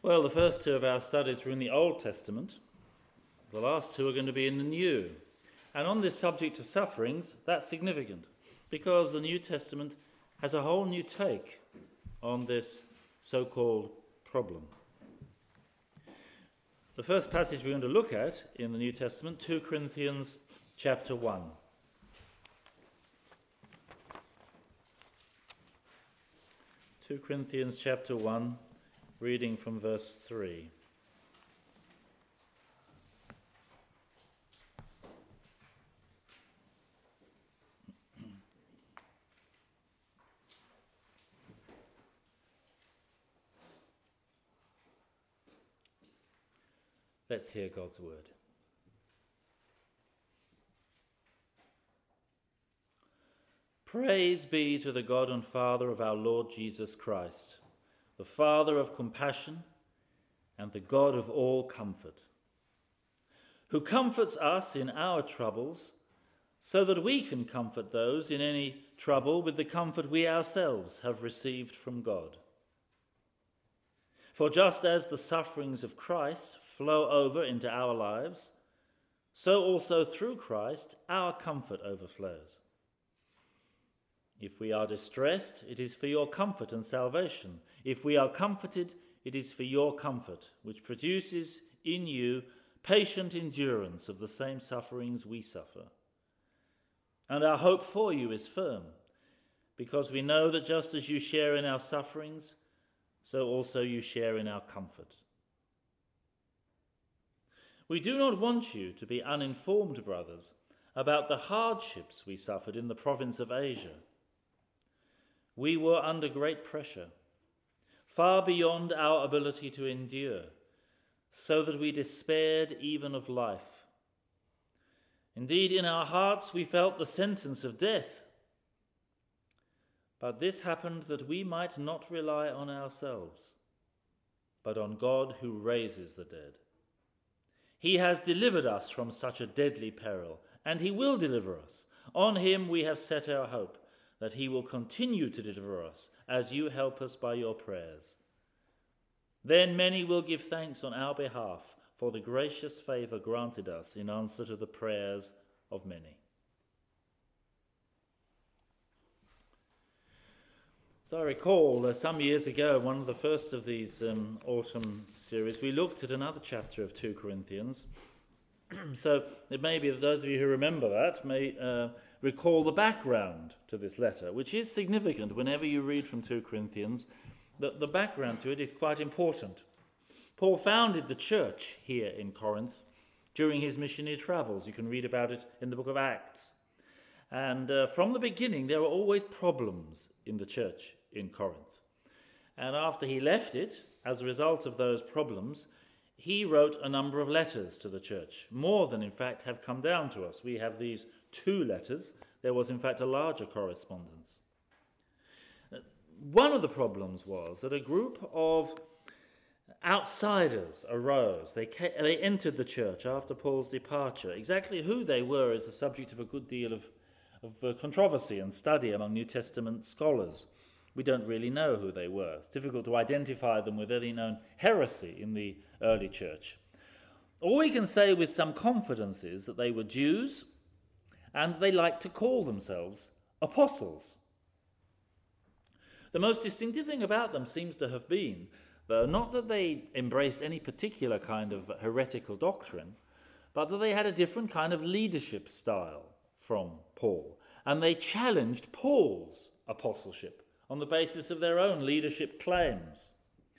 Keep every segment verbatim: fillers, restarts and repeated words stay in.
Well, the first two of our studies were in the Old Testament. The last two are going to be in the New. And on this subject of sufferings, that's significant because the New Testament has a whole new take on this so-called problem. The first passage we're going to look at in the New Testament, two Corinthians chapter one. two Corinthians chapter one, reading from verse three. Let's hear God's word. Praise be to the God and Father of our Lord Jesus Christ, the Father of compassion and the God of all comfort, who comforts us in our troubles so that we can comfort those in any trouble with the comfort we ourselves have received from God. For just as the sufferings of Christ flow over into our lives, so also through Christ our comfort overflows. If we are distressed, it is for your comfort and salvation. If we are comforted, it is for your comfort, which produces in you patient endurance of the same sufferings we suffer. And our hope for you is firm, because we know that just as you share in our sufferings, so also you share in our comfort. We do not want you to be uninformed, brothers, about the hardships we suffered in the province of Asia. We were under great pressure, far beyond our ability to endure, so that we despaired even of life. Indeed, in our hearts we felt the sentence of death. But this happened that we might not rely on ourselves, but on God who raises the dead. He has delivered us from such a deadly peril, and he will deliver us. On him we have set our hope, that he will continue to deliver us as you help us by your prayers. Then many will give thanks on our behalf for the gracious favour granted us in answer to the prayers of many. So I recall uh, some years ago, one of the first of these um, autumn series, we looked at another chapter of two Corinthians. So it may be that those of you who remember that may uh, recall the background to this letter, which is significant whenever you read from two Corinthians. The, the background to it is quite important. Paul founded the church here in Corinth during his missionary travels. You can read about it in the book of Acts. And uh, from the beginning, there were always problems in the church in Corinth. And after he left it, as a result of those problems, he wrote a number of letters to the church, more than in fact have come down to us. We have these two letters. There was in fact a larger correspondence. One of the problems was that a group of outsiders arose. They came, they entered the church after Paul's departure. Exactly who they were is the subject of a good deal of, of uh, controversy and study among New Testament scholars. We don't really know who they were. It's difficult to identify them with any known heresy in the early church. All we can say with some confidence is that they were Jews and they liked to call themselves apostles. The most distinctive thing about them seems to have been, though, not that they embraced any particular kind of heretical doctrine, but that they had a different kind of leadership style from Paul. And they challenged Paul's apostleship on the basis of their own leadership claims.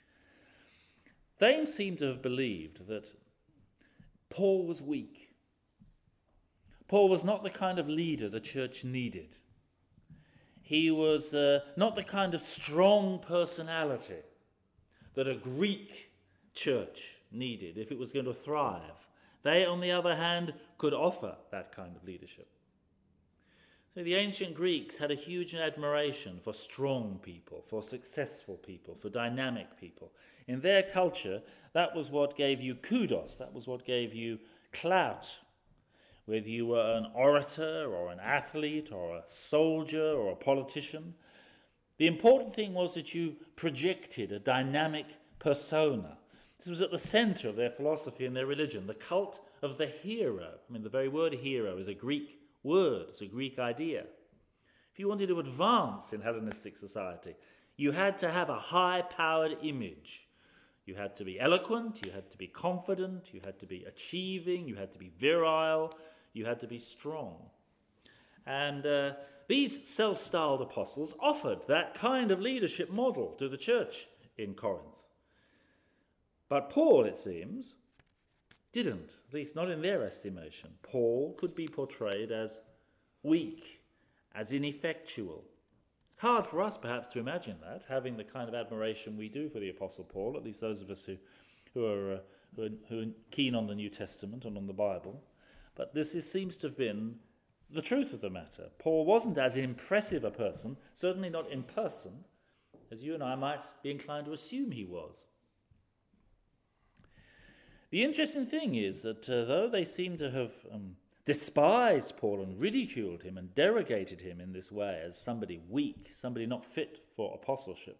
They seem to have believed that Paul was weak. Paul was not the kind of leader the church needed. He was uh, not the kind of strong personality that a Greek church needed if it was going to thrive. They, on the other hand, could offer that kind of leadership. So the ancient Greeks had a huge admiration for strong people, for successful people, for dynamic people. In their culture, that was what gave you kudos, that was what gave you clout. Whether you were an orator or an athlete or a soldier or a politician, the important thing was that you projected a dynamic persona, This was at the centre of their philosophy and their religion, the cult of the hero. I mean, the very word hero is a Greek word, it's a Greek idea. If you wanted to advance in Hellenistic society, you had to have a high-powered image. You had to be eloquent, you had to be confident, you had to be achieving, you had to be virile, you had to be strong. And uh, these self-styled apostles offered that kind of leadership model to the church in Corinth. But Paul, it seems, didn't, at least not in their estimation. Paul could be portrayed as weak, as ineffectual. It's hard for us, perhaps, to imagine that, having the kind of admiration we do for the Apostle Paul, at least those of us who, who, are, uh, who, are, who are keen on the New Testament and on the Bible. But this is, seems to have been the truth of the matter. Paul wasn't as impressive a person, certainly not in person, as you and I might be inclined to assume he was. The interesting thing is that uh, though they seem to have um, despised Paul and ridiculed him and derogated him in this way as somebody weak, somebody not fit for apostleship,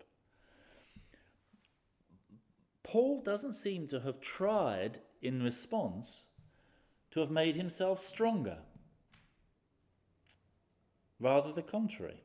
Paul doesn't seem to have tried in response to have made himself stronger. Rather the contrary.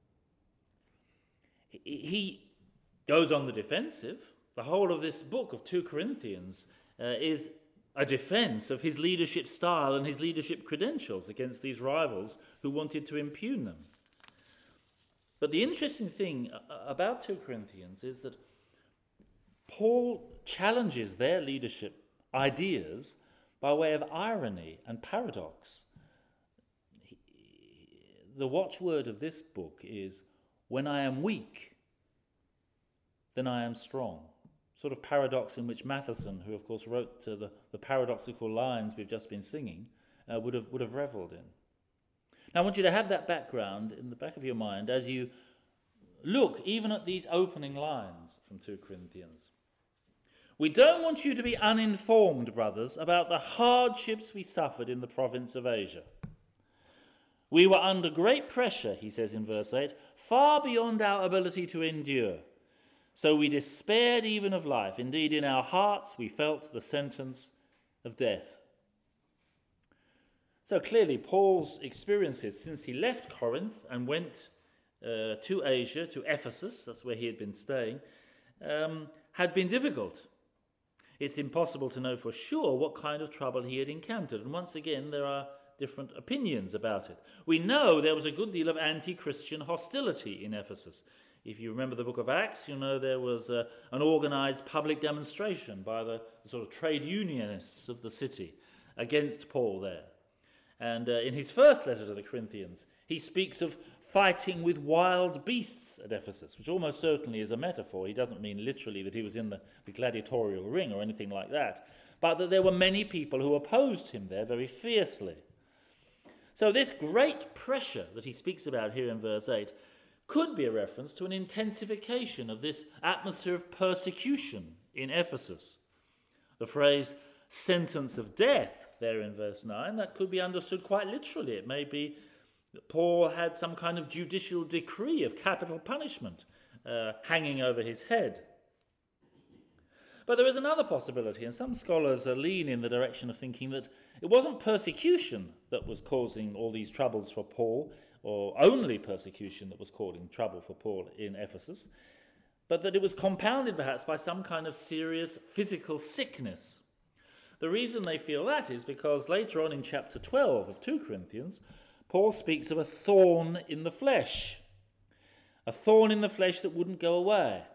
He goes on the defensive. The whole of this book of Second Corinthians uh, is a defense of his leadership style and his leadership credentials against these rivals who wanted to impugn them. But the interesting thing about Second Corinthians is that Paul challenges their leadership ideas by way of irony and paradox. He, the watchword of this book is, when I am weak, then I am strong. Sort of paradox in which Matheson, who of course wrote uh, the, the paradoxical lines we've just been singing, uh, would have would have revelled in. Now I want you to have that background in the back of your mind as you look even at these opening lines from Second Corinthians. We don't want you to be uninformed, brothers, about the hardships we suffered in the province of Asia. We were under great pressure, he says in verse eight, far beyond our ability to endure. So we despaired even of life. Indeed, in our hearts we felt the sentence of death. So clearly, Paul's experiences since he left Corinth and went uh, to Asia, to Ephesus, that's where he had been staying, um, had been difficult. It's impossible to know for sure what kind of trouble he had encountered. And once again, there are different opinions about it. We know there was a good deal of anti-Christian hostility in Ephesus. If you remember the book of Acts, you know there was uh, an organised public demonstration by the, the sort of trade unionists of the city against Paul there. And uh, in his first letter to the Corinthians, he speaks of fighting with wild beasts at Ephesus, which almost certainly is a metaphor. He doesn't mean literally that he was in the, the gladiatorial ring or anything like that, but that there were many people who opposed him there very fiercely. So this great pressure that he speaks about here in verse eight could be a reference to an intensification of this atmosphere of persecution in Ephesus. The phrase sentence of death there in verse nine, that could be understood quite literally. It may be that Paul had some kind of judicial decree of capital punishment uh, hanging over his head. But there is another possibility, and some scholars uh, lean in the direction of thinking that it wasn't persecution that was causing all these troubles for Paul, or only persecution that was causing trouble for Paul in Ephesus, but that it was compounded perhaps by some kind of serious physical sickness. The reason they feel that is because later on in chapter twelve of Second Corinthians, Paul speaks of a thorn in the flesh, a thorn in the flesh that wouldn't go away.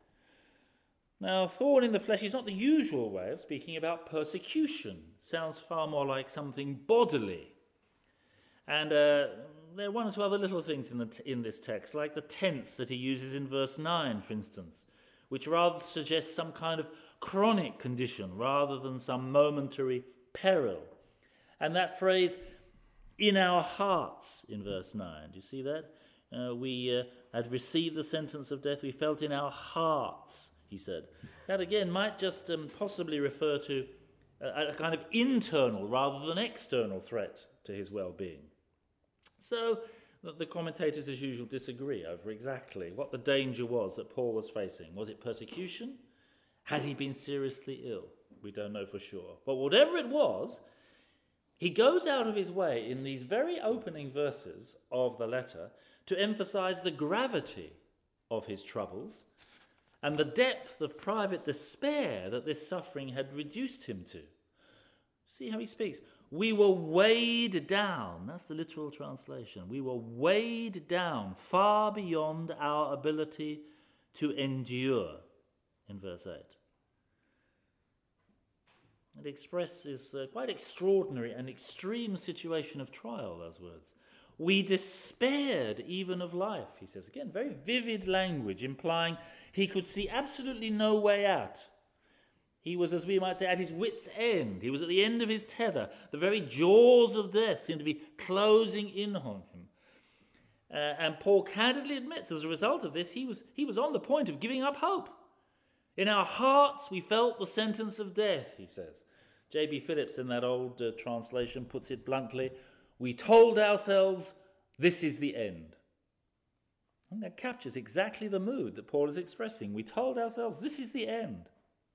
Now, thorn in the flesh is not the usual way of speaking about persecution. It sounds far more like something bodily. And uh, there are one or two other little things in, the t- in this text, like the tense that he uses in verse nine, for instance, which rather suggests some kind of chronic condition rather than some momentary peril. And that phrase, in our hearts, in verse nine, do you see that? Uh, we uh, had received the sentence of death, we felt in our hearts, he said. That again might just um, possibly refer to a, a kind of internal rather than external threat to his well-being. So the commentators, as usual, disagree over exactly what the danger was that Paul was facing. Was it persecution? Had he been seriously ill? We don't know for sure. But whatever it was, he goes out of his way in these very opening verses of the letter to emphasize the gravity of his troubles and the depth of private despair that this suffering had reduced him to. See how he speaks. We were weighed down. That's the literal translation. We were weighed down far beyond our ability to endure, in verse eight. It expresses a quite extraordinary and extreme situation of trial, those words. We despaired even of life, he says. Again, very vivid language, implying he could see absolutely no way out. He was, as we might say, at his wit's end. He was at the end of his tether. The very jaws of death seemed to be closing in on him. Uh, and Paul candidly admits, as a result of this, he was, he was on the point of giving up hope. In our hearts we felt the sentence of death, he says. J B Phillips, in that old uh, translation, puts it bluntly, we told ourselves, this is the end. And that captures exactly the mood that Paul is expressing. We told ourselves, this is the end.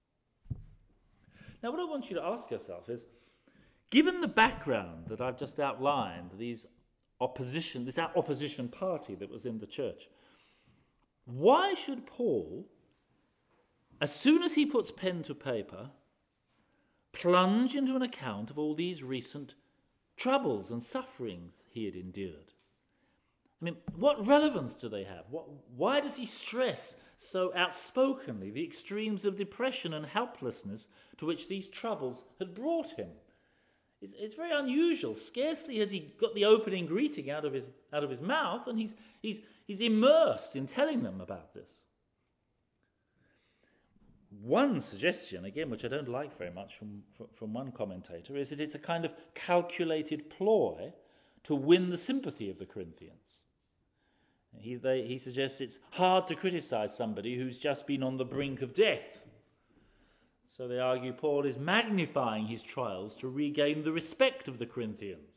Now, what I want you to ask yourself is, given the background that I've just outlined, these opposition, this opposition party that was in the church, why should Paul, as soon as he puts pen to paper, plunge into an account of all these recent troubles and sufferings he had endured? I mean, what relevance do they have? What, why does he stress so outspokenly the extremes of depression and helplessness to which these troubles had brought him? It's, it's very unusual. Scarcely has he got the opening greeting out of his out of his mouth, and he's he's he's immersed in telling them about this. One suggestion, again, which I don't like very much from, from one commentator, is that it's a kind of calculated ploy to win the sympathy of the Corinthians. He, they, he suggests it's hard to criticize somebody who's just been on the brink of death. So they argue Paul is magnifying his trials to regain the respect of the Corinthians.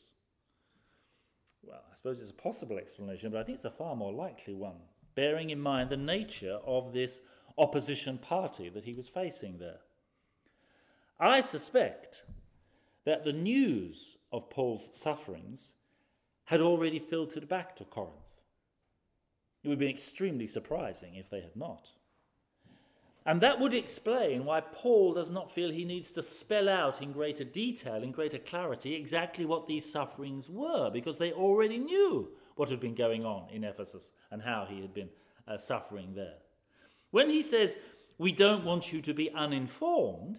Well, I suppose it's a possible explanation, but I think it's a far more likely one, bearing in mind the nature of this opposition party that he was facing there. I suspect that the news of Paul's sufferings had already filtered back to Corinth. It would have been extremely surprising if they had not. And that would explain why Paul does not feel he needs to spell out in greater detail, in greater clarity, exactly what these sufferings were, because they already knew what had been going on in Ephesus and how he had been uh, suffering there. When he says, we don't want you to be uninformed,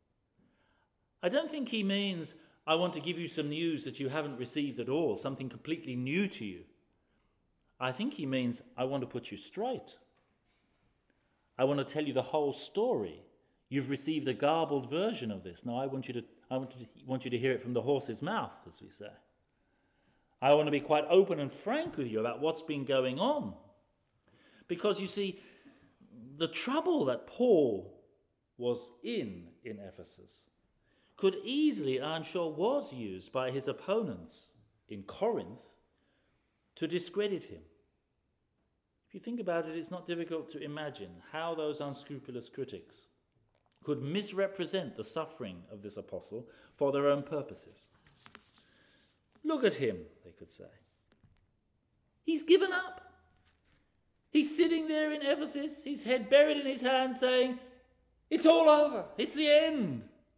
I don't think he means, I want to give you some news that you haven't received at all, something completely new to you. I think he means, I want to put you straight. I want to tell you the whole story. You've received a garbled version of this. Now I want you to, I want to, want you to hear it from the horse's mouth, as we say. I want to be quite open and frank with you about what's been going on. Because you see, the trouble that Paul was in in Ephesus could easily, I'm sure, was used by his opponents in Corinth to discredit him. If you think about it, it's not difficult to imagine how those unscrupulous critics could misrepresent the suffering of this apostle for their own purposes. Look at him, they could say. He's given up. He's sitting there in Ephesus, his head buried in his hand, saying, it's all over, it's the end.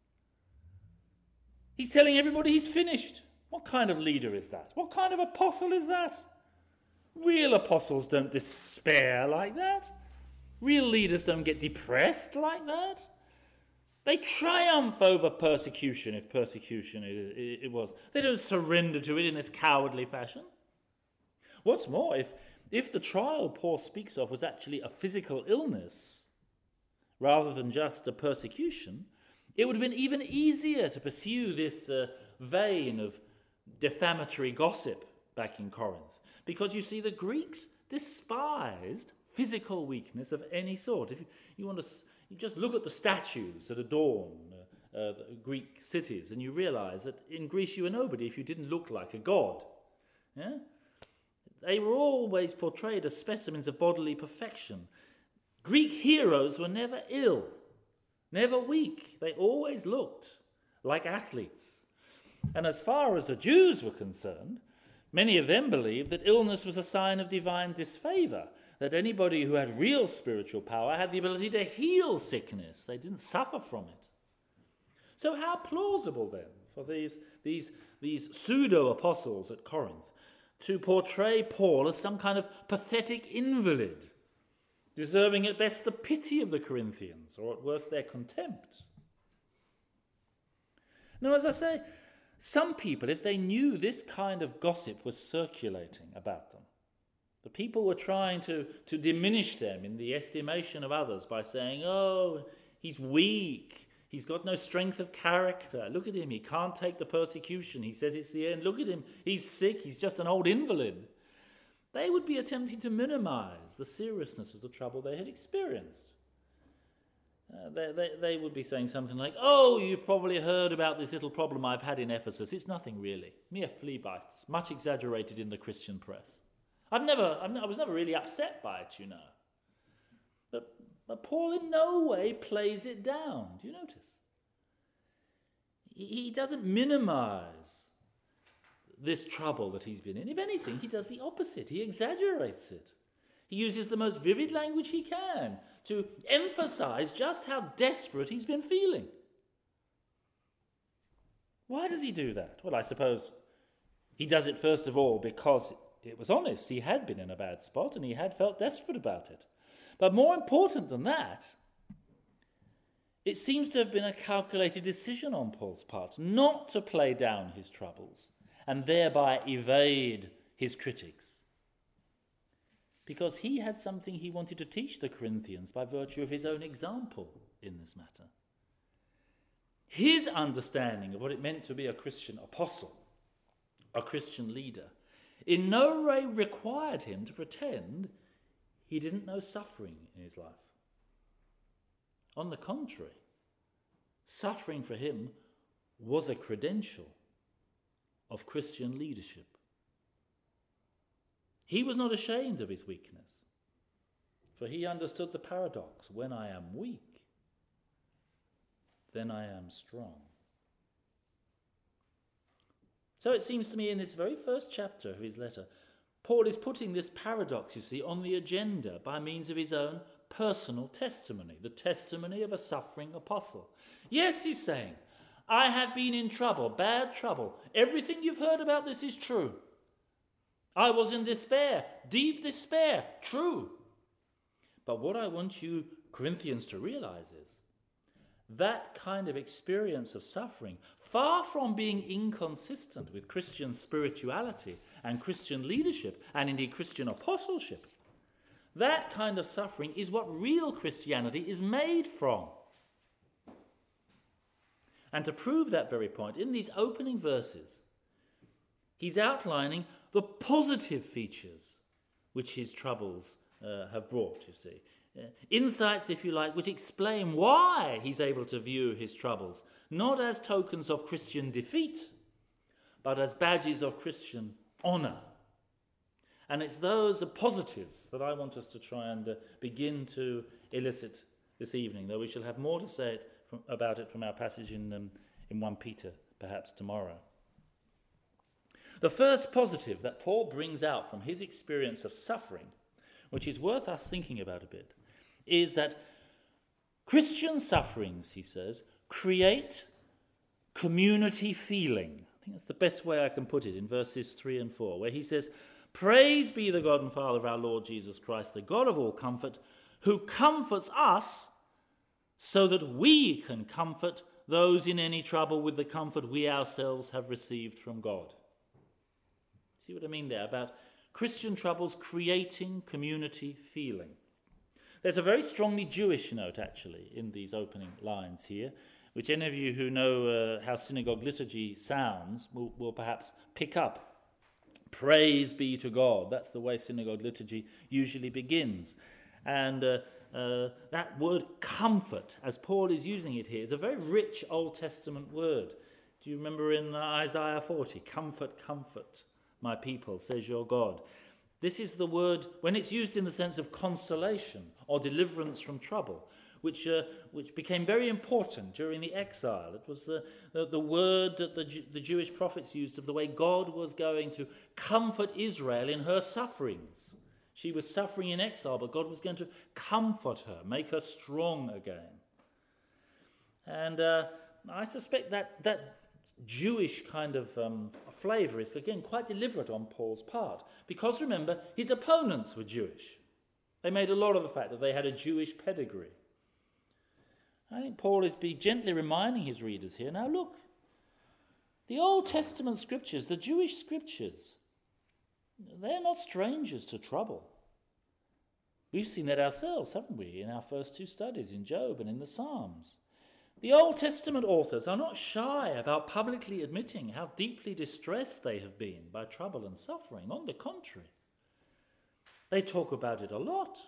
He's telling everybody he's finished. What kind of leader is that? What kind of apostle is that? Real apostles don't despair like that. Real leaders don't get depressed like that. They triumph over persecution, if persecution it, it was. They don't surrender to it in this cowardly fashion. What's more, if, if the trial Paul speaks of was actually a physical illness rather than just a persecution, it would have been even easier to pursue this uh, vein of defamatory gossip back in Corinth. Because you see, the Greeks despised physical weakness of any sort. If you, you want to, you just look at the statues that adorn uh, uh, the Greek cities, and you realize that in Greece you were nobody if you didn't look like a god. Yeah? They were always portrayed as specimens of bodily perfection. Greek heroes were never ill. never weak. They always looked like athletes. And as far as the Jews were concerned, many of them believed that illness was a sign of divine disfavor, that anybody who had real spiritual power had the ability to heal sickness. They didn't suffer from it. So how plausible then for these, these, these pseudo-apostles at Corinth to portray Paul as some kind of pathetic invalid, deserving at best the pity of the Corinthians, or at worst their contempt. Now, as I say, some people, if they knew this kind of gossip was circulating about them, the people were trying to, to diminish them in the estimation of others by saying, oh, he's weak, he's got no strength of character, look at him, he can't take the persecution, he says it's the end, look at him, he's sick, he's just an old invalid. They would be attempting to minimize the seriousness of the trouble they had experienced. Uh, they, they, they would be saying something like, oh, you've probably heard about this little problem I've had in Ephesus. It's nothing really, mere flea bites, much exaggerated in the Christian press. I've never, I've, I was never really upset by it, you know. But, but Paul in no way plays it down. Do you notice? He, he doesn't minimize this trouble that he's been in. If anything, he does the opposite. He exaggerates it. He uses the most vivid language he can to emphasize just how desperate he's been feeling. Why does he do that? Well, I suppose he does it first of all because it was honest. He had been in a bad spot and he had felt desperate about it. But more important than that, it seems to have been a calculated decision on Paul's part not to play down his troubles and thereby evade his critics, because he had something he wanted to teach the Corinthians by virtue of his own example in this matter. His understanding of what it meant to be a Christian apostle, a Christian leader, in no way required him to pretend he didn't know suffering in his life. On the contrary, suffering for him was a credential of Christian leadership. He was not ashamed of his weakness, for he understood the paradox: when I am weak, then I am strong. So it seems to me in this very first chapter of his letter, Paul is putting this paradox, you see, on the agenda by means of his own personal testimony, the testimony of a suffering apostle. Yes, he's saying, I have been in trouble, bad trouble. Everything you've heard about this is true. I was in despair, deep despair, true. But what I want you Corinthians to realize is that kind of experience of suffering, far from being inconsistent with Christian spirituality and Christian leadership and indeed Christian apostleship, that kind of suffering is what real Christianity is made from. And to prove that very point, in these opening verses, he's outlining the positive features which his troubles uh, have brought, you see. Uh, insights, if you like, which explain why he's able to view his troubles, not as tokens of Christian defeat, but as badges of Christian honour. And it's those positives that I want us to try and uh, begin to elicit this evening, though we shall have more to say it from, about it from our passage in, um, in First Peter, perhaps tomorrow. The first positive that Paul brings out from his experience of suffering, which is worth us thinking about a bit, is that Christian sufferings, he says, create community feeling. I think that's the best way I can put it in verses three and four, where he says, Praise be the God and Father of our Lord Jesus Christ, the God of all comfort, who comforts us so that we can comfort those in any trouble with the comfort we ourselves have received from God. See what I mean there about Christian troubles creating community feeling. There's a very strongly Jewish note, actually, in these opening lines here, which any of you who know uh, how synagogue liturgy sounds will, will perhaps pick up. Praise be to God. That's the way synagogue liturgy usually begins. And uh, uh, that word comfort, as Paul is using it here, is a very rich Old Testament word. Do you remember in uh, Isaiah forty? Comfort, comfort, my people, says your God. This is the word, when it's used in the sense of consolation or deliverance from trouble, which uh, which became very important during the exile. It was the, the, the word that the, the Jewish prophets used of the way God was going to comfort Israel in her sufferings. She was suffering in exile, but God was going to comfort her, make her strong again. And uh, I suspect that that Jewish kind of um, flavour is, again, quite deliberate on Paul's part. Because, remember, his opponents were Jewish. They made a lot of the fact that they had a Jewish pedigree. I think Paul is be gently reminding his readers here, now look, the Old Testament scriptures, the Jewish scriptures, they're not strangers to trouble. We've seen that ourselves, haven't we, in our first two studies, in Job and in the Psalms. The Old Testament authors are not shy about publicly admitting how deeply distressed they have been by trouble and suffering. On the contrary, they talk about it a lot.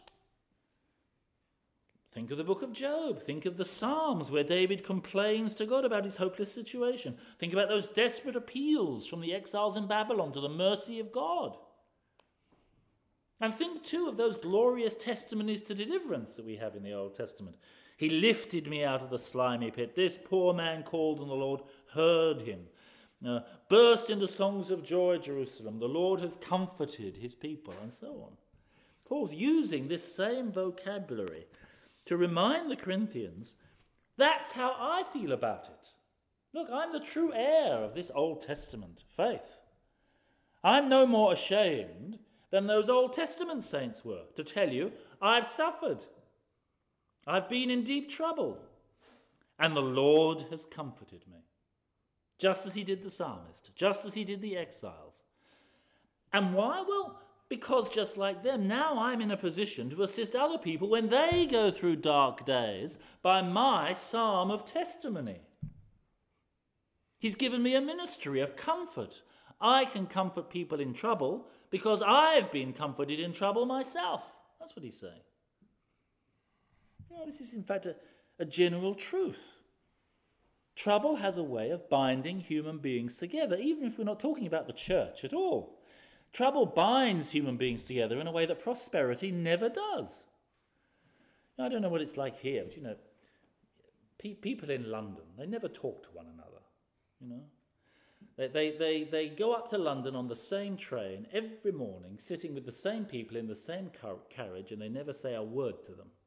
Think of the book of Job. Think of the Psalms where David complains to God about his hopeless situation. Think about those desperate appeals from the exiles in Babylon to the mercy of God. And think too of those glorious testimonies to deliverance that we have in the Old Testament. He lifted me out of the slimy pit. This poor man called and the Lord heard him. Uh, burst into songs of joy, Jerusalem. The Lord has comforted his people, and so on. Paul's using this same vocabulary to remind the Corinthians, that's how I feel about it. Look, I'm the true heir of this Old Testament faith. I'm no more ashamed than those Old Testament saints were to tell you, I've suffered. I've been in deep trouble, and the Lord has comforted me, just as he did the psalmist, just as he did the exiles. And why? Well, because just like them, now I'm in a position to assist other people when they go through dark days by my psalm of testimony. He's given me a ministry of comfort. I can comfort people in trouble because I've been comforted in trouble myself. That's what he's saying. Now, this is in fact a, a general truth. Trouble has a way of binding human beings together, even if we're not talking about the church at all. Trouble binds human beings together in a way that prosperity never does. Now, I don't know what it's like here, but you know, pe- people in London, they never talk to one another, you know. They, they, they, they go up to London on the same train every morning, sitting with the same people in the same car- carriage, and they never say a word to them.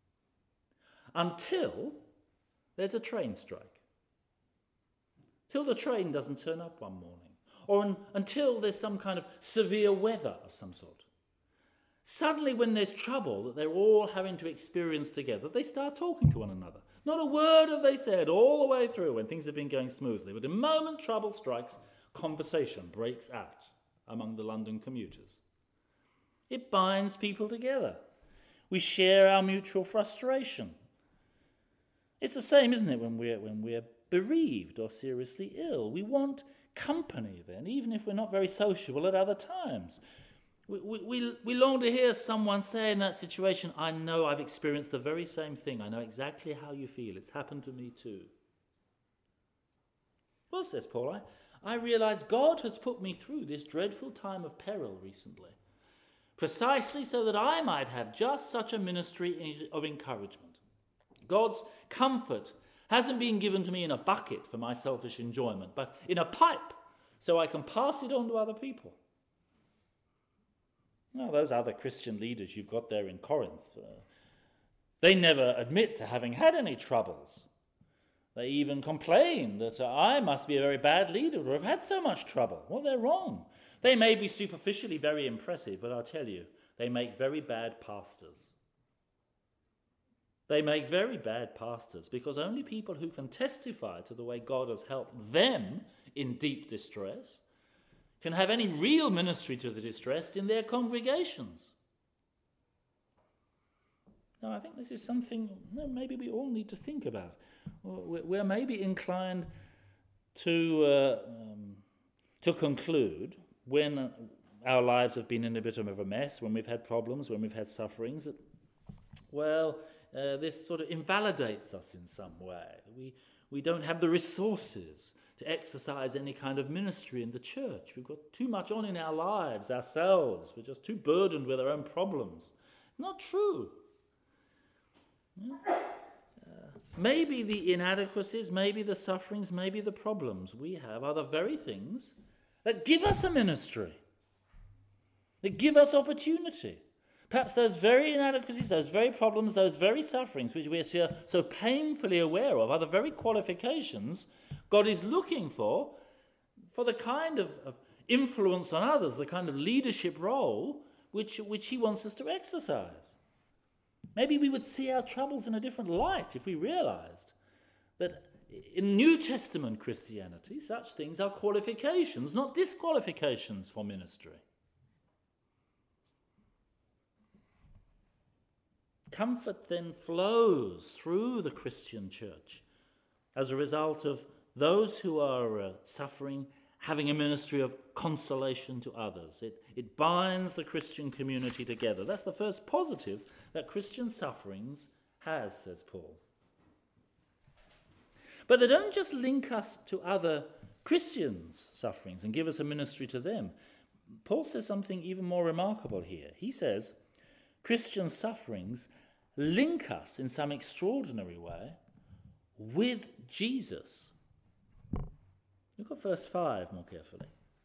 Until there's a train strike. Till the train doesn't turn up one morning. Or un- until there's some kind of severe weather of some sort. Suddenly, when there's trouble that they're all having to experience together, they start talking to one another. Not a word have they said all the way through when things have been going smoothly. But the moment trouble strikes, conversation breaks out among the London commuters. It binds people together. We share our mutual frustration. It's the same, isn't it, when we're, when we're bereaved or seriously ill. We want company then, even if we're not very sociable at other times. We, we, we, we long to hear someone say in that situation, I know I've experienced the very same thing. I know exactly how you feel. It's happened to me too. Well, says Paul, I, I realise God has put me through this dreadful time of peril recently, precisely so that I might have just such a ministry of encouragement. God's comfort hasn't been given to me in a bucket for my selfish enjoyment, but in a pipe so I can pass it on to other people. Now, those other Christian leaders you've got there in Corinth, uh, they never admit to having had any troubles. They even complain that uh, I must be a very bad leader or have had so much trouble. Well, they're wrong. They may be superficially very impressive, but I'll tell you, they make very bad pastors. They make very bad pastors because only people who can testify to the way God has helped them in deep distress can have any real ministry to the distressed in their congregations. Now, I think this is something well, maybe we all need to think about. We're maybe inclined to, uh, um, to conclude when our lives have been in a bit of a mess, when we've had problems, when we've had sufferings, that, well, Uh, this sort of invalidates us in some way. We, we don't have the resources to exercise any kind of ministry in the church. We've got too much on in our lives ourselves. We're just too burdened with our own problems. Not true. Uh, maybe the inadequacies, maybe the sufferings, maybe the problems we have are the very things that give us a ministry, that give us opportunity. Perhaps those very inadequacies, those very problems, those very sufferings which we are so painfully aware of are the very qualifications God is looking for, for the kind of, of influence on others, the kind of leadership role which, which he wants us to exercise. Maybe we would see our troubles in a different light if we realized that in New Testament Christianity, such things are qualifications, not disqualifications for ministry. Comfort then flows through the Christian church as a result of those who are uh, suffering having a ministry of consolation to others. It, it binds the Christian community together. That's the first positive that Christian sufferings has, says Paul. But they don't just link us to other Christians' sufferings and give us a ministry to them. Paul says something even more remarkable here. He says, Christian sufferings link us in some extraordinary way with Jesus. Look at verse five more carefully.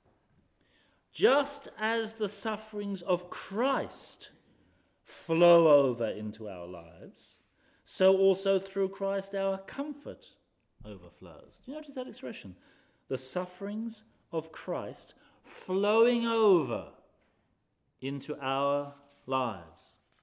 Just as the sufferings of Christ flow over into our lives, so also through Christ our comfort overflows. Do you notice that expression? The sufferings of Christ flowing over into our lives.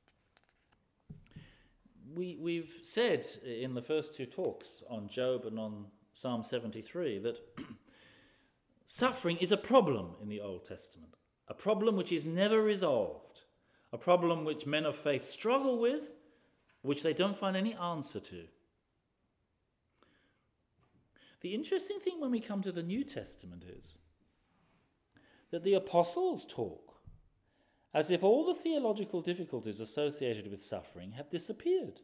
We, we've said in the first two talks on Job and on Psalm seventy-three that suffering is a problem in the Old Testament, a problem which is never resolved, a problem which men of faith struggle with, which they don't find any answer to. The interesting thing when we come to the New Testament is that the apostles talk as if all the theological difficulties associated with suffering have disappeared.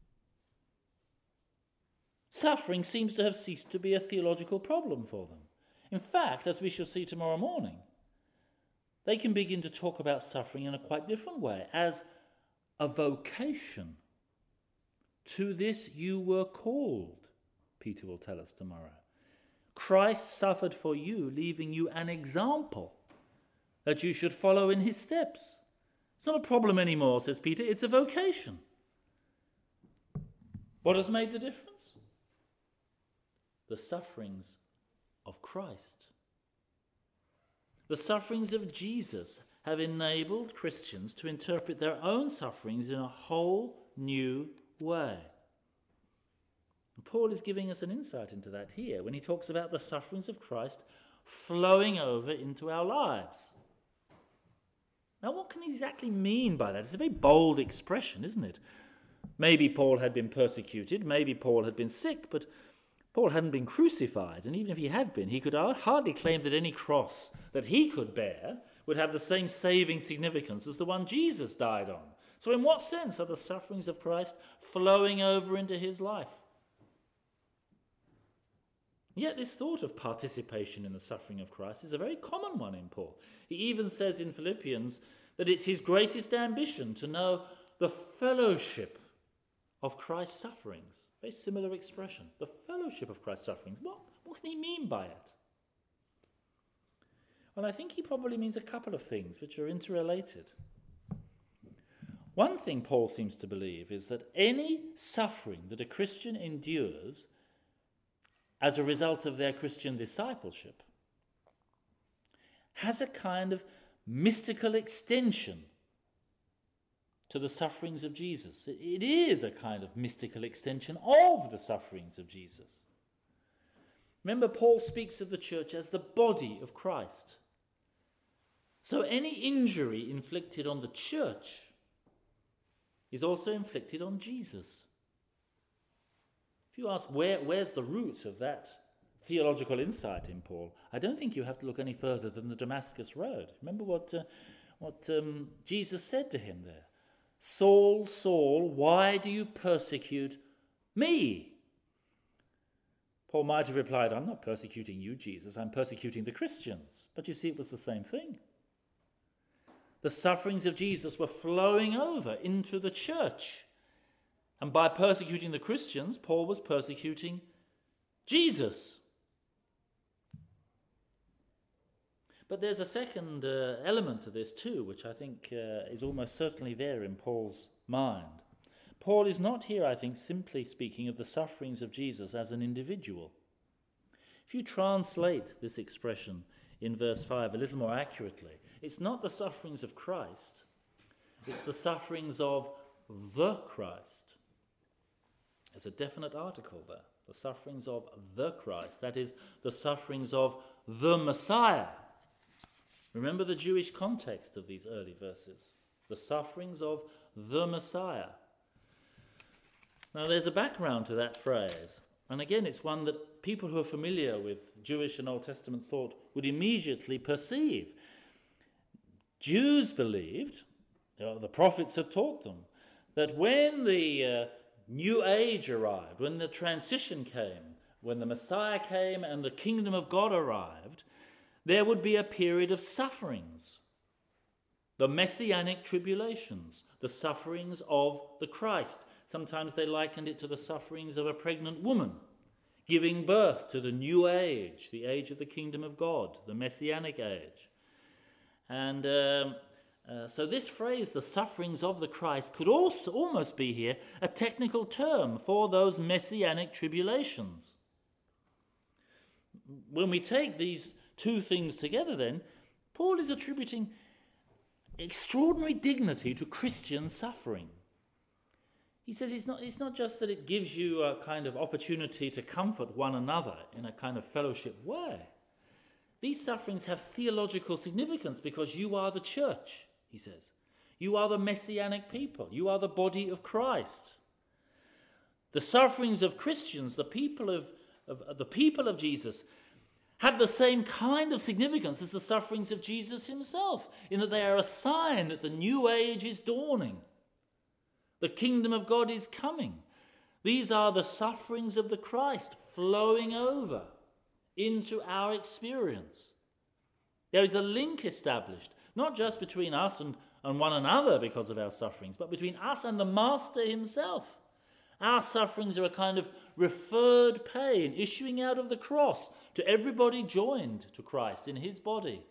Suffering seems to have ceased to be a theological problem for them. In fact, as we shall see tomorrow morning, they can begin to talk about suffering in a quite different way, as a vocation. To this you were called, Peter will tell us tomorrow. Christ suffered for you, leaving you an example that you should follow in his steps. It's not a problem anymore, says Peter, it's a vocation. What has made the difference? The sufferings of Christ. The sufferings of Jesus have enabled Christians to interpret their own sufferings in a whole new way. And Paul is giving us an insight into that here when he talks about the sufferings of Christ flowing over into our lives. Now, what can he exactly mean by that? It's a very bold expression, isn't it? Maybe Paul had been persecuted, maybe Paul had been sick, but Paul hadn't been crucified, and even if he had been, he could hardly claim that any cross that he could bear would have the same saving significance as the one Jesus died on. So in what sense are the sufferings of Christ flowing over into his life? Yet this thought of participation in the suffering of Christ is a very common one in Paul. He even says in Philippians that it's his greatest ambition to know the fellowship of Christ's sufferings. Very similar expression. The fellowship of Christ's sufferings. What, what can he mean by it? Well, I think he probably means a couple of things which are interrelated. One thing Paul seems to believe is that any suffering that a Christian endures as a result of their Christian discipleship has a kind of mystical extension to the sufferings of Jesus. It is a kind of mystical extension of the sufferings of Jesus. Remember, Paul speaks of the church as the body of Christ. So any injury inflicted on the church is also inflicted on Jesus. If you ask where, where's the root of that theological insight in Paul, I don't think you have to look any further than the Damascus Road. Remember what, uh, what um, Jesus said to him there. Saul, Saul, why do you persecute me? Paul might have replied, I'm not persecuting you, Jesus, I'm persecuting the Christians. But you see, it was the same thing. The sufferings of Jesus were flowing over into the church. And by persecuting the Christians, Paul was persecuting Jesus. But there's a second uh, element to this too, which I think uh, is almost certainly there in Paul's mind. Paul is not here, I think, simply speaking of the sufferings of Jesus as an individual. If you translate this expression in verse five a little more accurately, it's not the sufferings of Christ, it's the sufferings of the Christ. There's a definite article there. The sufferings of the Christ, that is, the sufferings of the Messiah. Remember the Jewish context of these early verses. The sufferings of the Messiah. Now there's a background to that phrase. And again, it's one that people who are familiar with Jewish and Old Testament thought would immediately perceive. Jews believed, you know, the prophets had taught them, that when the uh, New Age arrived, when the transition came, when the Messiah came and the kingdom of God arrived, there would be a period of sufferings. The messianic tribulations, the sufferings of the Christ. Sometimes they likened it to the sufferings of a pregnant woman, giving birth to the new age, the age of the kingdom of God, the messianic age. And um, uh, so this phrase, the sufferings of the Christ, could also almost be here a technical term for those messianic tribulations. When we take these two things together then, Paul is attributing extraordinary dignity to Christian suffering. He says it's not, it's not just that it gives you a kind of opportunity to comfort one another in a kind of fellowship way. These sufferings have theological significance because you are the church, he says. You are the messianic people. You are the body of Christ. The sufferings of Christians, the people of, of the people of Jesus, have the same kind of significance as the sufferings of Jesus himself, in that they are a sign that the new age is dawning. The kingdom of God is coming. These are the sufferings of the Christ flowing over into our experience. There is a link established, not just between us and, and one another because of our sufferings, but between us and the Master himself. Our sufferings are a kind of referred pain issuing out of the cross to everybody joined to Christ in his body.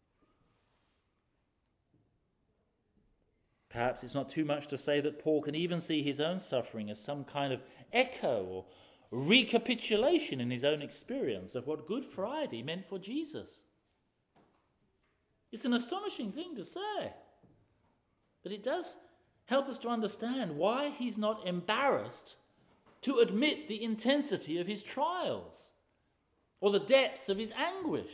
Perhaps it's not too much to say that Paul can even see his own suffering as some kind of echo or recapitulation in his own experience of what Good Friday meant for Jesus. It's an astonishing thing to say, but it does help us to understand why he's not embarrassed to admit the intensity of his trials or the depths of his anguish.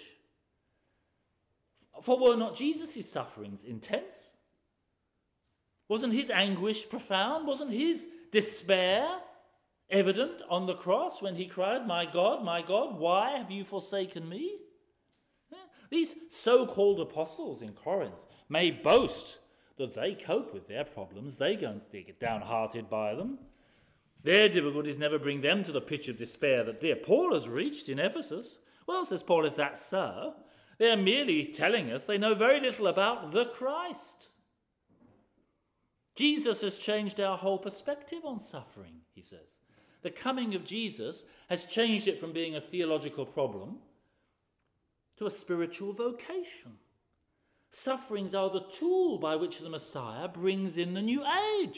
For were not Jesus' sufferings intense? Wasn't his anguish profound? Wasn't his despair evident on the cross when he cried, "My God, my God, why have you forsaken me?" Yeah. These so-called apostles in Corinth may boast that they cope with their problems. They don't get downhearted by them. Their difficulties never bring them to the pitch of despair that dear Paul has reached in Ephesus. Well, says Paul, if that's so, they're merely telling us they know very little about the Christ. Jesus has changed our whole perspective on suffering, he says. The coming of Jesus has changed it from being a theological problem to a spiritual vocation. Sufferings are the tool by which the Messiah brings in the new age.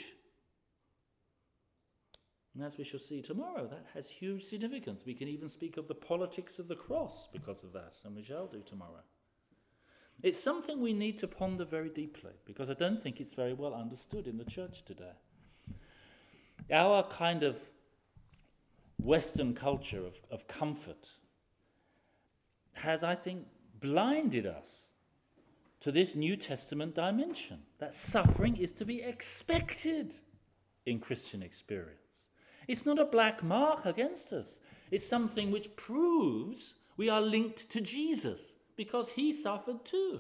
And as we shall see tomorrow, that has huge significance. We can even speak of the politics of the cross because of that, and we shall do tomorrow. It's something we need to ponder very deeply, because I don't think it's very well understood in the church today. Our kind of Western culture of, of comfort has, I think, blinded us to this New Testament dimension, that suffering is to be expected in Christian experience. It's not a black mark against us. It's something which proves we are linked to Jesus, because he suffered too.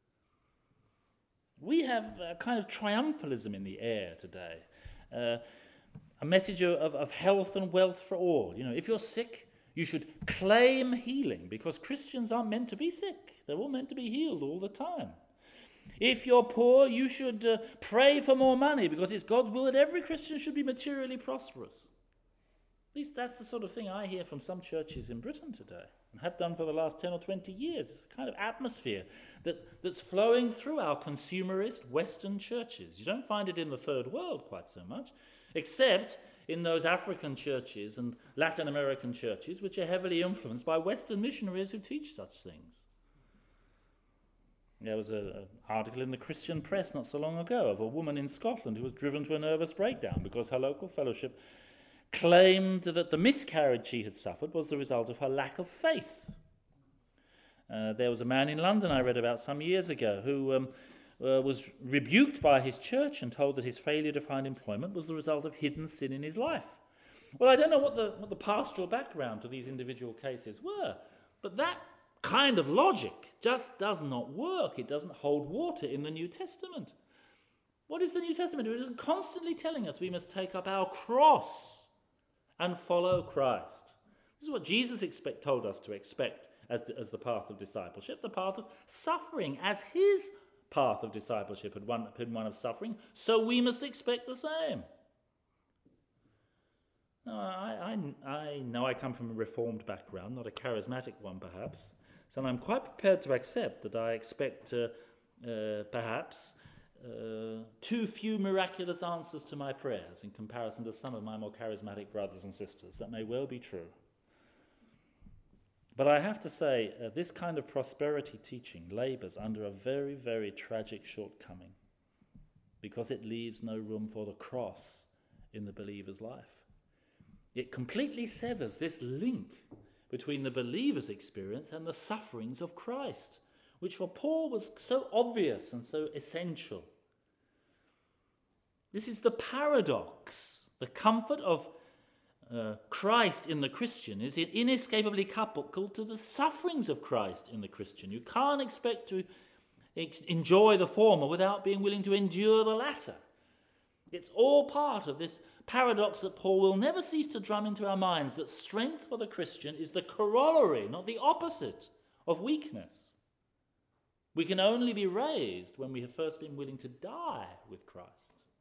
We have a kind of triumphalism in the air today, uh, a message of, of health and wealth for all. You know, if you're sick, you should claim healing, because Christians aren't meant to be sick. They're all meant to be healed all the time. If you're poor, you should uh, pray for more money, because it's God's will that every Christian should be materially prosperous. At least that's the sort of thing I hear from some churches in Britain today, and have done for the last ten or twenty years. It's a kind of atmosphere that, that's flowing through our consumerist Western churches. You don't find it in the third world quite so much, except in those African churches and Latin American churches which are heavily influenced by Western missionaries who teach such things. There was an article in the Christian press not so long ago of a woman in Scotland who was driven to a nervous breakdown because her local fellowship claimed that the miscarriage she had suffered was the result of her lack of faith. Uh, there was a man in London I read about some years ago who um, uh, was rebuked by his church and told that his failure to find employment was the result of hidden sin in his life. Well, I don't know what the, what the pastoral background to these individual cases were, but that kind of logic just does not work. It doesn't hold water in the New Testament. What is the New Testament? It is constantly telling us we must take up our cross and follow Christ. This is what Jesus expect, told us to expect as the, as the path of discipleship, the path of suffering, as his path of discipleship had one, been one of suffering, so we must expect the same. Now, I, I, I know I come from a reformed background, not a charismatic one perhaps, so I'm quite prepared to accept that I expect uh, uh, perhaps uh, too few miraculous answers to my prayers in comparison to some of my more charismatic brothers and sisters. That may well be true. But I have to say, uh, this kind of prosperity teaching labours under a very, very tragic shortcoming, because it leaves no room for the cross in the believer's life. It completely severs this link between the believer's experience and the sufferings of Christ, which for Paul was so obvious and so essential. This is the paradox. The comfort of uh, Christ in the Christian is inescapably coupled to the sufferings of Christ in the Christian. You can't expect to ex- enjoy the former without being willing to endure the latter. It's all part of this paradox that Paul will never cease to drum into our minds, that strength for the Christian is the corollary, not the opposite, of weakness. We can only be raised when we have first been willing to die with Christ.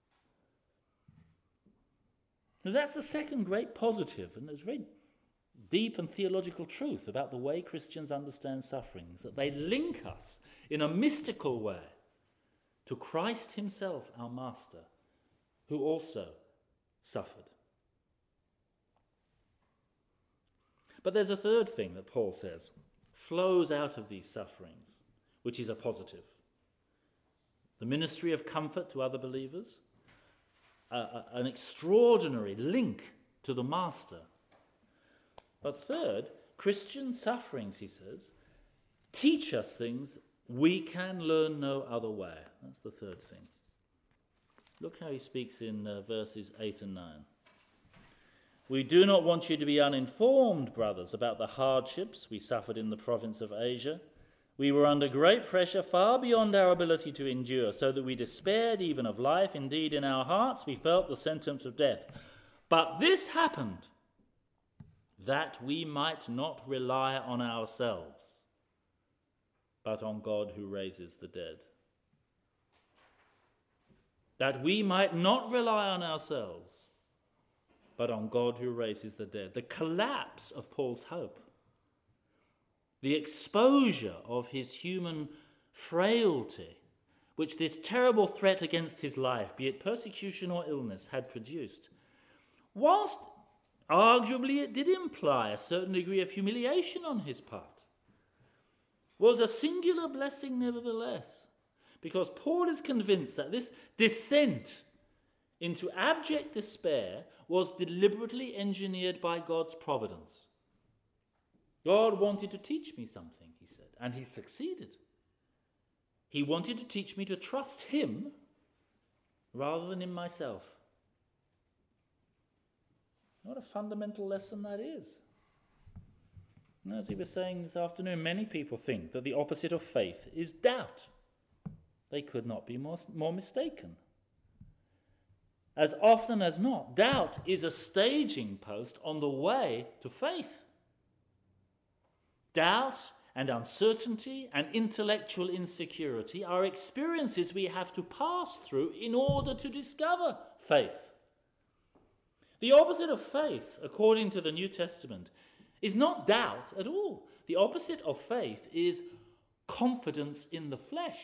So that's the second great positive, and it's very deep and theological truth about the way Christians understand sufferings, that they link us in a mystical way to Christ himself, our Master, who also suffered. But there's a third thing that Paul says flows out of these sufferings, which is a positive. The ministry of comfort to other believers, uh, uh, an extraordinary link to the Master. But third, Christian sufferings, he says, teach us things we can learn no other way. That's the third thing. Look how he speaks in uh, verses eight and nine. We do not want you to be uninformed, brothers, about the hardships we suffered in the province of Asia. We were under great pressure, far beyond our ability to endure, so that we despaired even of life. Indeed, in our hearts we felt the sentence of death. But this happened, that we might not rely on ourselves, but on God who raises the dead. That we might not rely on ourselves, but on God who raises the dead. The collapse of Paul's hope, the exposure of his human frailty, which this terrible threat against his life, be it persecution or illness, had produced, whilst arguably it did imply a certain degree of humiliation on his part, was a singular blessing nevertheless. Because Paul is convinced that this descent into abject despair was deliberately engineered by God's providence. God wanted to teach me something, he said, and he succeeded. He wanted to teach me to trust him rather than in myself. What a fundamental lesson that is. And as he was saying this afternoon, many people think that the opposite of faith is doubt. They could not be more, more mistaken. As often as not, doubt is a staging post on the way to faith. Doubt and uncertainty and intellectual insecurity are experiences we have to pass through in order to discover faith. The opposite of faith, according to the New Testament, is not doubt at all. The opposite of faith is confidence in the flesh.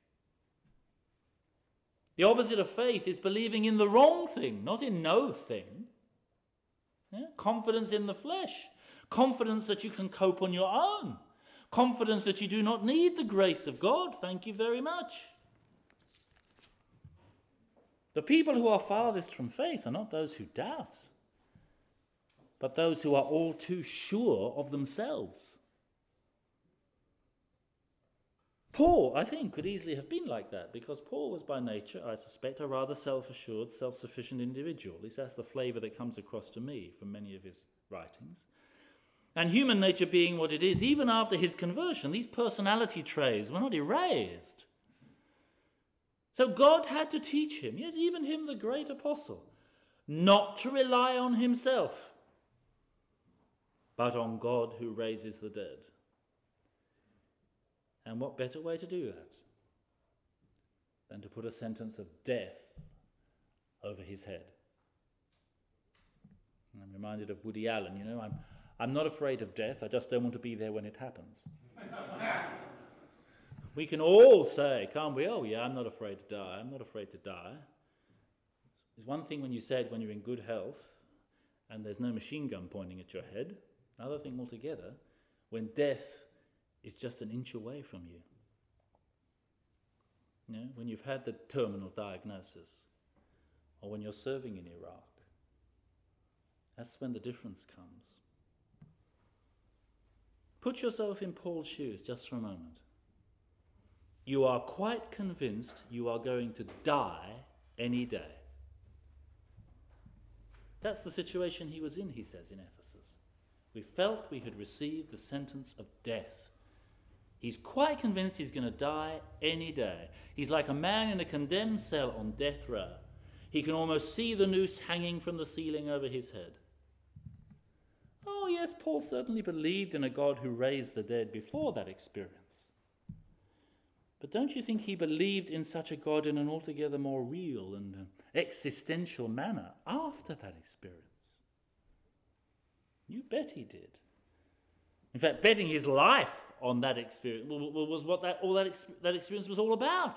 The opposite of faith is believing in the wrong thing, not in no thing. Yeah? Confidence in the flesh. Confidence that you can cope on your own. Confidence that you do not need the grace of God. Thank you very much. The people who are farthest from faith are not those who doubt, but those who are all too sure of themselves. Paul, I think, could easily have been like that, because Paul was by nature, I suspect, a rather self-assured, self-sufficient individual. At least that's the flavour that comes across to me from many of his writings. And human nature being what it is, even after his conversion, these personality traits were not erased. So God had to teach him, yes, even him, the great apostle, not to rely on himself, but on God who raises the dead. And what better way to do that than to put a sentence of death over his head? And I'm reminded of Woody Allen, you know, I'm, I'm not afraid of death, I just don't want to be there when it happens. We can all say, can't we, oh yeah, I'm not afraid to die, I'm not afraid to die. There's one thing when you say it when you're in good health and there's no machine gun pointing at your head. Another thing altogether, when death is just an inch away from you. You know, when you've had the terminal diagnosis, or when you're serving in Iraq, that's when the difference comes. Put yourself in Paul's shoes just for a moment. You are quite convinced you are going to die any day. That's the situation he was in, he says in Ephesus. We felt we had received the sentence of death. He's quite convinced he's going to die any day. He's like a man in a condemned cell on death row. He can almost see the noose hanging from the ceiling over his head. Oh yes, Paul certainly believed in a God who raised the dead before that experience. But don't you think he believed in such a God in an altogether more real and existential manner after that experience? You bet he did. In fact, betting his life on that experience was what that all that, that experience was all about.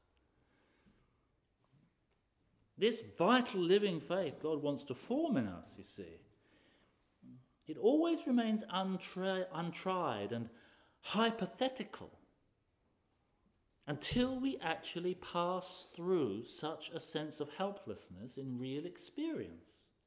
This vital living faith God wants to form in us, you see, it always remains untri- untried and hypothetical until we actually pass through such a sense of helplessness in real experience.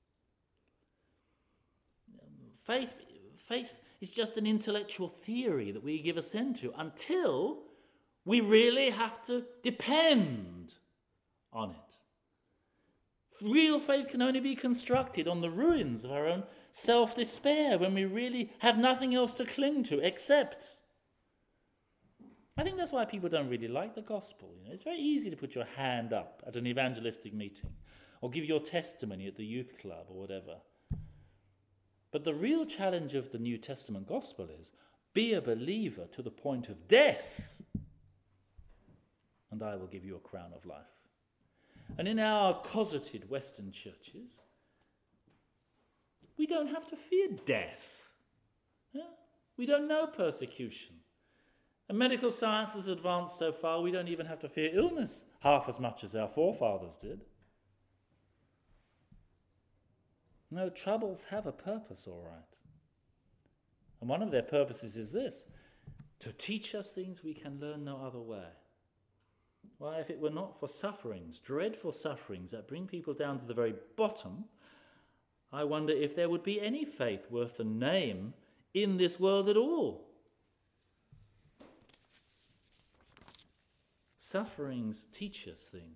Faith, faith is just an intellectual theory that we give assent to until we really have to depend on it. Real faith can only be constructed on the ruins of our own self-despair when we really have nothing else to cling to except. I think that's why people don't really like the gospel. You know, it's very easy to put your hand up at an evangelistic meeting or give your testimony at the youth club or whatever. But the real challenge of the New Testament gospel is, be a believer to the point of death, and I will give you a crown of life. And in our cosseted Western churches, we don't have to fear death. Yeah? We don't know persecution. And medical science has advanced so far, we don't even have to fear illness half as much as our forefathers did. No, troubles have a purpose, all right. And one of their purposes is this, to teach us things we can learn no other way. Why, if it were not for sufferings, dreadful sufferings that bring people down to the very bottom, I wonder if there would be any faith worth the name in this world at all. Sufferings teach us things.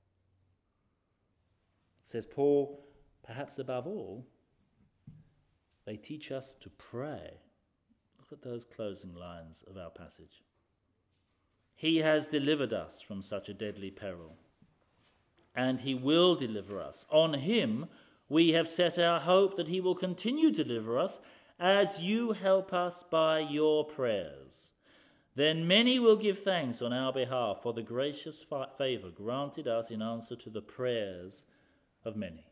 Says Paul, perhaps above all, they teach us to pray. Look at those closing lines of our passage. He has delivered us from such a deadly peril, and he will deliver us. On him we have set our hope that he will continue to deliver us as you help us by your prayers. Then many will give thanks on our behalf for the gracious fa- favour granted us in answer to the prayers of many.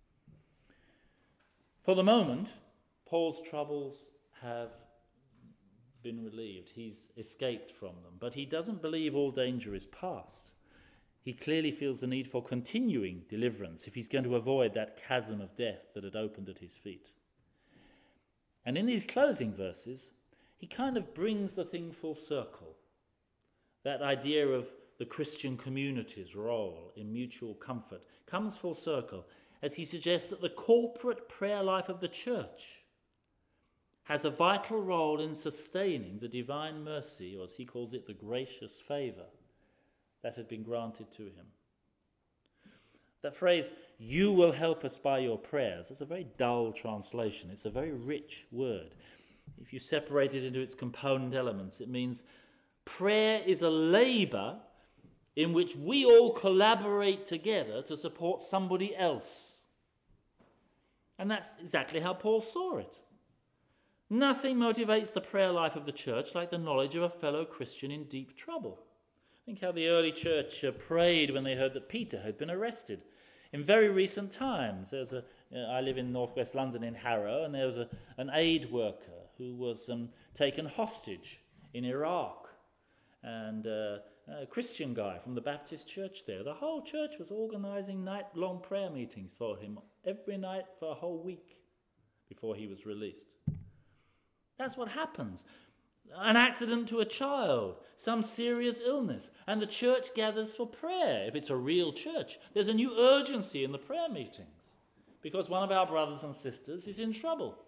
For the moment, Paul's troubles have been relieved. He's escaped from them, but he doesn't believe all danger is past. He clearly feels the need for continuing deliverance if he's going to avoid that chasm of death that had opened at his feet. And in these closing verses, he kind of brings the thing full circle. That idea of the Christian community's role in mutual comfort comes full circle as he suggests that the corporate prayer life of the church has a vital role in sustaining the divine mercy, or as he calls it, the gracious favour that had been granted to him. That phrase, you will help us by your prayers, that's a very dull translation. It's a very rich word. If you separate it into its component elements, it means prayer is a labour in which we all collaborate together to support somebody else. And that's exactly how Paul saw it. Nothing motivates the prayer life of the church like the knowledge of a fellow Christian in deep trouble. Think how the early church uh, prayed when they heard that Peter had been arrested. In very recent times, there's a, uh, I live in northwest London in Harrow, and there was a, an aid worker who was um, taken hostage in Iraq. And uh, a Christian guy from the Baptist church there. The whole church was organising night-long prayer meetings for him every night for a whole week before he was released. That's what happens. An accident to a child, some serious illness, and the church gathers for prayer. If it's a real church, there's a new urgency in the prayer meetings because one of our brothers and sisters is in trouble.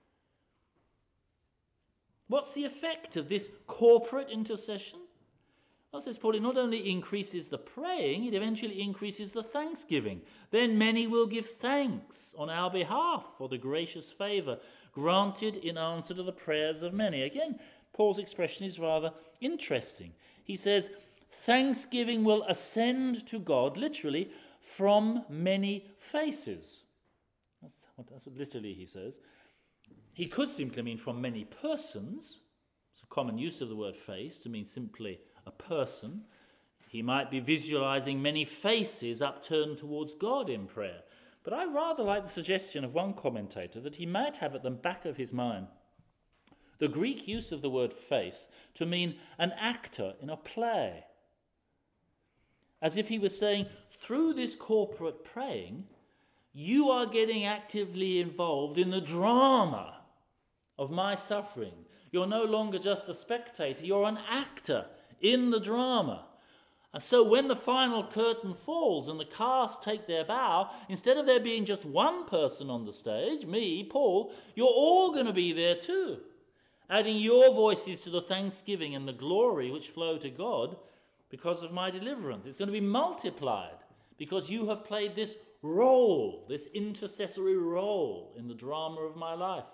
What's the effect of this corporate intercession? Well, says Paul, it not only increases the praying, it eventually increases the thanksgiving. Then many will give thanks on our behalf for the gracious favour granted in answer to the prayers of many. Again, Paul's expression is rather interesting. He says, thanksgiving will ascend to God, literally, from many faces. That's what, that's what literally he says. He could simply mean from many persons. It's a common use of the word face to mean simply a person. He might be visualizing many faces upturned towards God in prayer. But I rather like the suggestion of one commentator that he might have at the back of his mind the Greek use of the word face to mean an actor in a play. As if he was saying, through this corporate praying, you are getting actively involved in the drama of my suffering. You're no longer just a spectator, you're an actor in the drama. And so when the final curtain falls and the cast take their bow, instead of there being just one person on the stage, me, Paul, you're all going to be there too, adding your voices to the thanksgiving and the glory which flow to God because of my deliverance. It's going to be multiplied because you have played this role, this intercessory role in the drama of my life.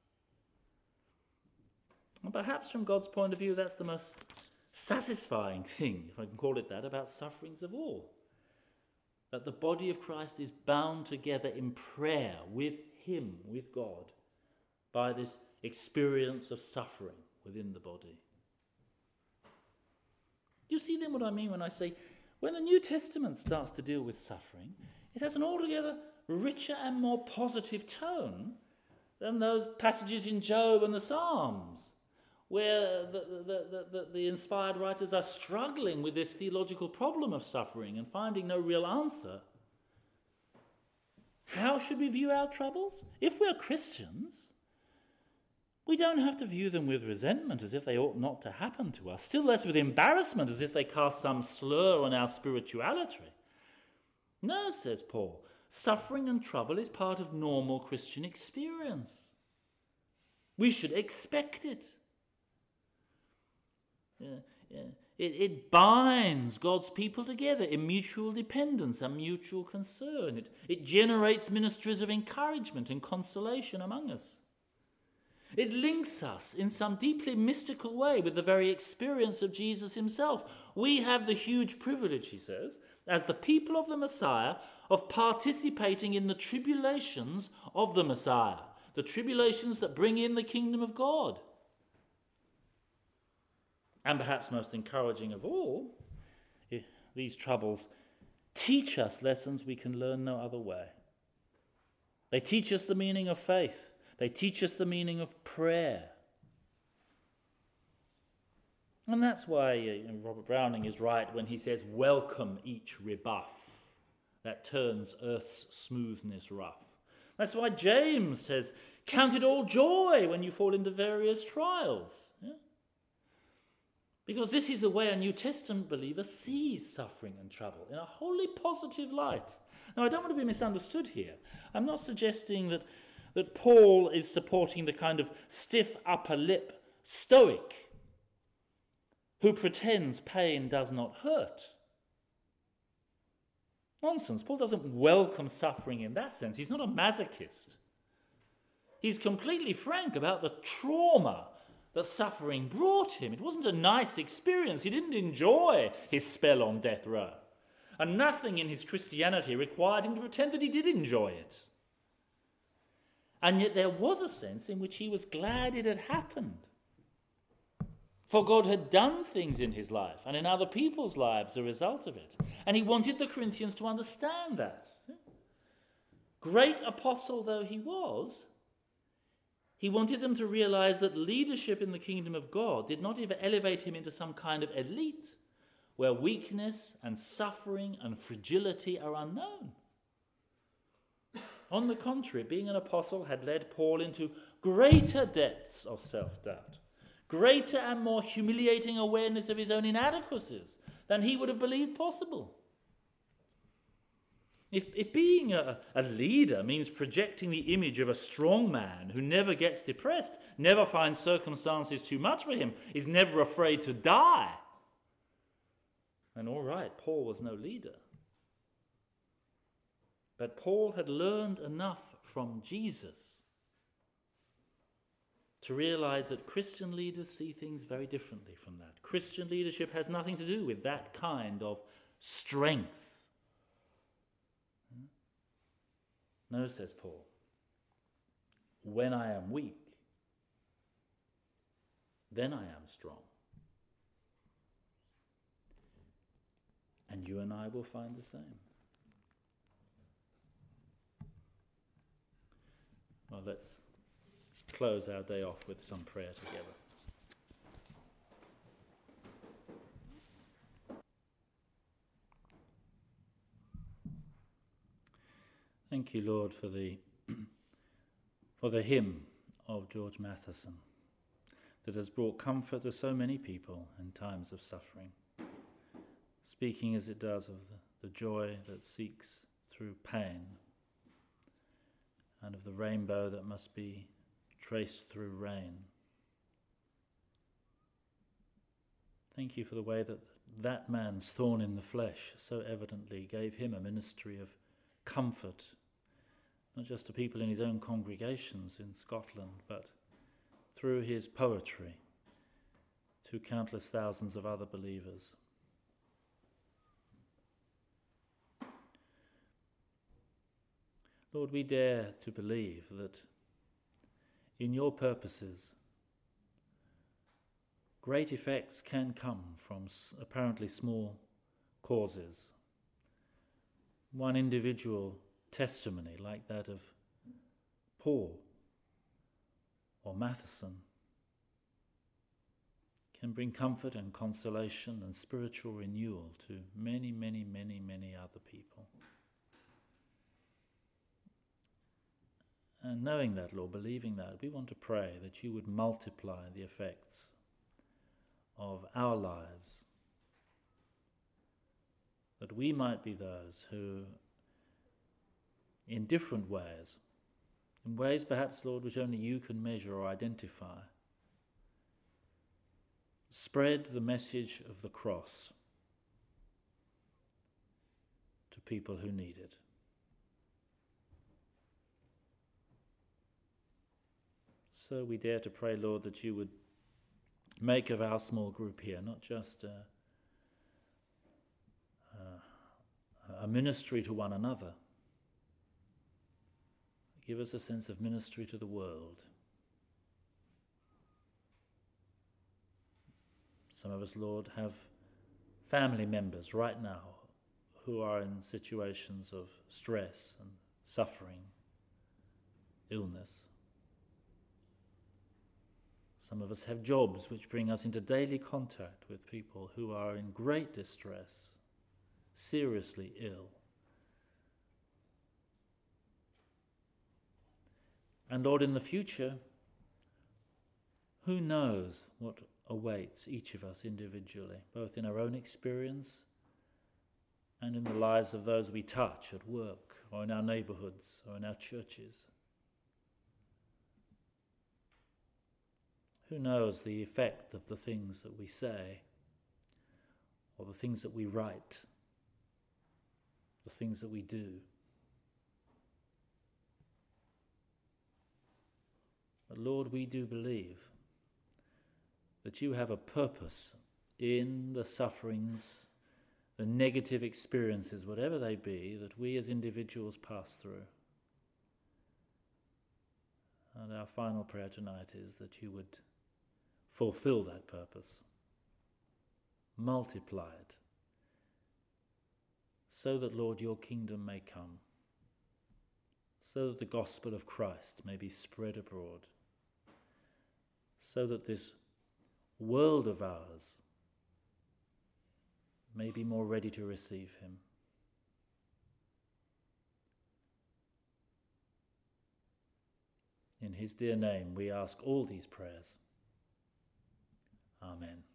And perhaps from God's point of view, that's the most satisfying thing, if I can call it that, about sufferings of all. That the body of Christ is bound together in prayer with him, with God, by this experience of suffering within the body. Do you see then what I mean when I say, when the New Testament starts to deal with suffering, it has an altogether richer and more positive tone than those passages in Job and the Psalms, where the, the, the, the, the inspired writers are struggling with this theological problem of suffering and finding no real answer. How should we view our troubles? If we're Christians, we don't have to view them with resentment as if they ought not to happen to us, still less with embarrassment as if they cast some slur on our spirituality. No, says Paul, suffering and trouble is part of normal Christian experience. We should expect it. Yeah, yeah. It, it binds God's people together in mutual dependence and mutual concern. It, it generates ministries of encouragement and consolation among us. It links us in some deeply mystical way with the very experience of Jesus himself. We have the huge privilege, he says, as the people of the Messiah, of participating in the tribulations of the Messiah, the tribulations that bring in the kingdom of God. And perhaps most encouraging of all, these troubles teach us lessons we can learn no other way. They teach us the meaning of faith. They teach us the meaning of prayer. And that's why you know, Robert Browning is right when he says, welcome each rebuff that turns earth's smoothness rough. That's why James says, count it all joy when you fall into various trials. Yeah? Because this is the way a New Testament believer sees suffering and trouble, in a wholly positive light. Now, I don't want to be misunderstood here. I'm not suggesting that, that Paul is supporting the kind of stiff upper lip stoic who pretends pain does not hurt. Nonsense. Paul doesn't welcome suffering in that sense. He's not a masochist. He's completely frank about the trauma that suffering brought him. It wasn't a nice experience. He didn't enjoy his spell on death row. And nothing in his Christianity required him to pretend that he did enjoy it. And yet there was a sense in which he was glad it had happened. For God had done things in his life and in other people's lives as a result of it. And he wanted the Corinthians to understand that. Great apostle though he was, he wanted them to realize that leadership in the kingdom of God did not even elevate him into some kind of elite where weakness and suffering and fragility are unknown. On the contrary, being an apostle had led Paul into greater depths of self-doubt, greater and more humiliating awareness of his own inadequacies than he would have believed possible. If, if being a, a leader means projecting the image of a strong man who never gets depressed, never finds circumstances too much for him, is never afraid to die, then all right, Paul was no leader. But Paul had learned enough from Jesus to realize that Christian leaders see things very differently from that. Christian leadership has nothing to do with that kind of strength. No, says Paul, when I am weak, then I am strong. And you and I will find the same. Well, let's close our day off with some prayer together. Thank you, Lord, for the for the hymn of George Matheson that has brought comfort to so many people in times of suffering, speaking as it does of the, the joy that seeks through pain and of the rainbow that must be traced through rain. Thank you for the way that that man's thorn in the flesh so evidently gave him a ministry of comfort, not just to people in his own congregations in Scotland, but through his poetry to countless thousands of other believers. Lord, we dare to believe that in your purposes, great effects can come from apparently small causes. One individual testimony like that of Paul or Matheson can bring comfort and consolation and spiritual renewal to many, many, many, many other people. And knowing that, Lord, believing that, we want to pray that you would multiply the effects of our lives, that we might be those who, in different ways, in ways perhaps, Lord, which only you can measure or identify, spread the message of the cross to people who need it. So we dare to pray, Lord, that you would make of our small group here not just a, a, a ministry to one another. Give us a sense of ministry to the world. Some of us, Lord, have family members right now who are in situations of stress and suffering, illness. Some of us have jobs which bring us into daily contact with people who are in great distress, seriously ill. And Lord, in the future, who knows what awaits each of us individually, both in our own experience and in the lives of those we touch at work or in our neighborhoods or in our churches. Who knows the effect of the things that we say or the things that we write, the things that we do. But Lord, we do believe that you have a purpose in the sufferings, the negative experiences, whatever they be, that we as individuals pass through. And our final prayer tonight is that you would fulfill that purpose, multiply it, so that, Lord, your kingdom may come, so that the gospel of Christ may be spread abroad, so that this world of ours may be more ready to receive him. In his dear name we ask all these prayers. Amen.